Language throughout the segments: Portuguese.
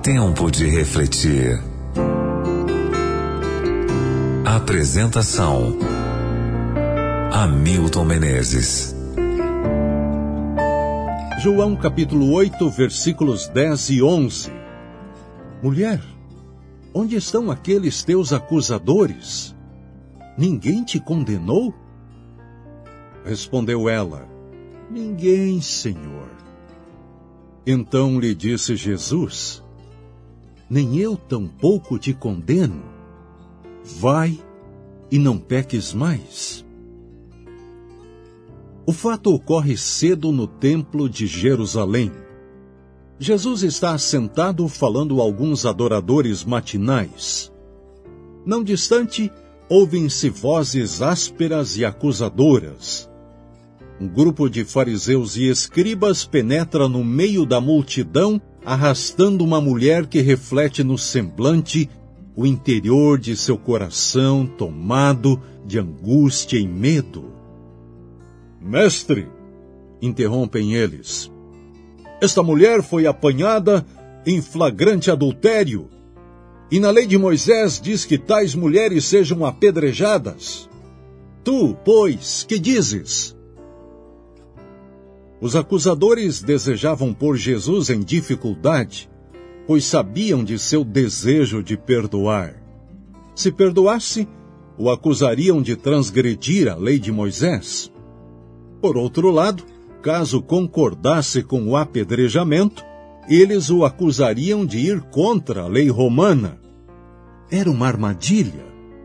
Tempo de refletir. Apresentação: Hamilton Menezes. João capítulo 8, versículos 10 e 11. Mulher, onde estão aqueles teus acusadores? Ninguém te condenou? Respondeu ela: Ninguém, Senhor. Então lhe disse Jesus: Nem eu tampouco te condeno. Vai e não peques mais. O fato ocorre cedo no templo de Jerusalém. Jesus está assentado falando a alguns adoradores matinais. Não distante, ouvem-se vozes ásperas e acusadoras. Um grupo de fariseus e escribas penetra no meio da multidão, arrastando uma mulher que reflete no semblante o interior de seu coração tomado de angústia e medo. Mestre, interrompem eles, esta mulher foi apanhada em flagrante adultério, e na lei de Moisés diz que tais mulheres sejam apedrejadas. Tu, pois, que dizes? Os acusadores desejavam pôr Jesus em dificuldade, pois sabiam de seu desejo de perdoar. Se perdoasse, o acusariam de transgredir a lei de Moisés. Por outro lado, caso concordasse com o apedrejamento, eles o acusariam de ir contra a lei romana. Era uma armadilha.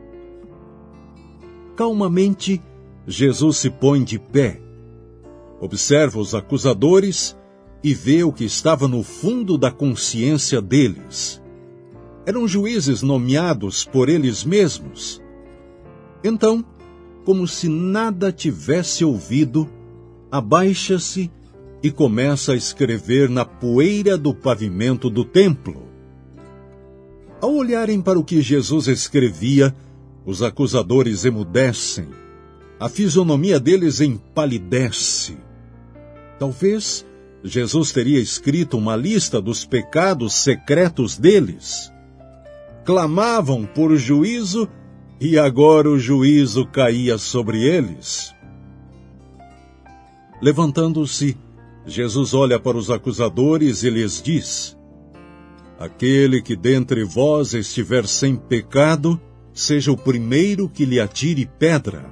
Calmamente, Jesus se põe de pé. Observa os acusadores e vê o que estava no fundo da consciência deles. Eram juízes nomeados por eles mesmos. Então, como se nada tivesse ouvido, abaixa-se e começa a escrever na poeira do pavimento do templo. Ao olharem para o que Jesus escrevia, os acusadores emudecem. A fisionomia deles empalidece. Talvez Jesus teria escrito uma lista dos pecados secretos deles. Clamavam por juízo e agora o juízo caía sobre eles. Levantando-se, Jesus olha para os acusadores e lhes diz: Aquele que dentre vós estiver sem pecado, seja o primeiro que lhe atire pedra.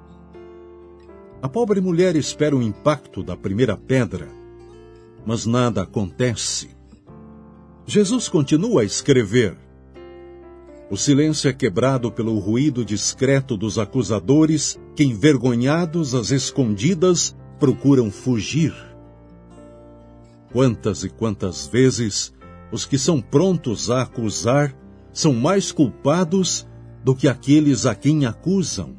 A pobre mulher espera o impacto da primeira pedra, mas nada acontece. Jesus continua a escrever. O silêncio é quebrado pelo ruído discreto dos acusadores que, envergonhados às escondidas, procuram fugir. Quantas e quantas vezes os que são prontos a acusar são mais culpados do que aqueles a quem acusam?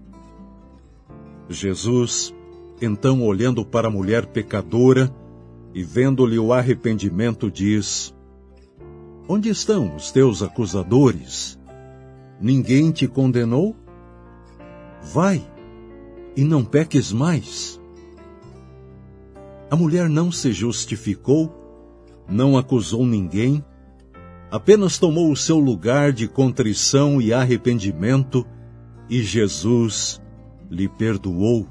Jesus, então, olhando para a mulher pecadora e vendo-lhe o arrependimento, diz: Onde estão os teus acusadores? Ninguém te condenou? Vai e não peques mais. A mulher não se justificou, não acusou ninguém, apenas tomou o seu lugar de contrição e arrependimento, e Jesus lhe perdoou.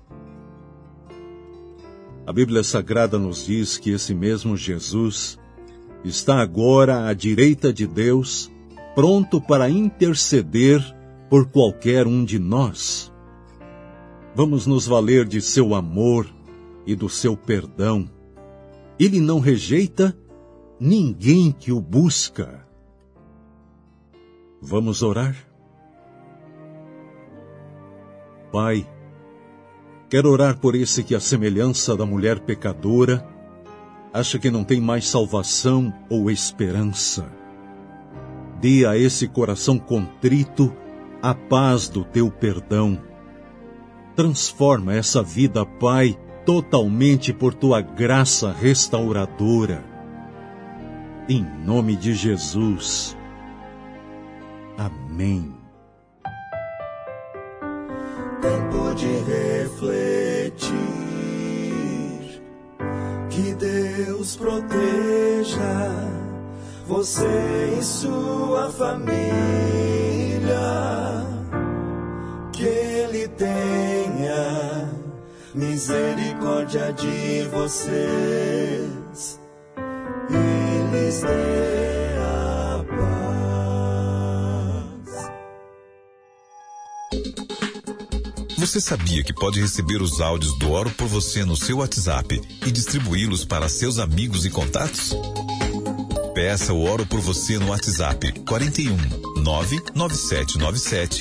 A Bíblia Sagrada nos diz que esse mesmo Jesus está agora à direita de Deus, pronto para interceder por qualquer um de nós. Vamos nos valer de seu amor e do seu perdão. Ele não rejeita ninguém que o busca. Vamos orar? Pai, quero orar por esse que, à semelhança da mulher pecadora, acha que não tem mais salvação ou esperança. Dê a esse coração contrito a paz do teu perdão. Transforma essa vida, Pai, totalmente por tua graça restauradora. Em nome de Jesus. Amém. Tempo de refletir, que Deus proteja você e sua família. Que Ele tenha misericórdia de vocês e lhes dê a paz. Você sabia que pode receber os áudios do Oro por Você no seu WhatsApp e distribuí-los para seus amigos e contatos? Peça o Oro por Você no WhatsApp 41 99797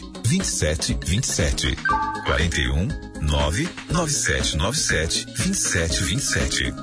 2727. 41 99797 2727.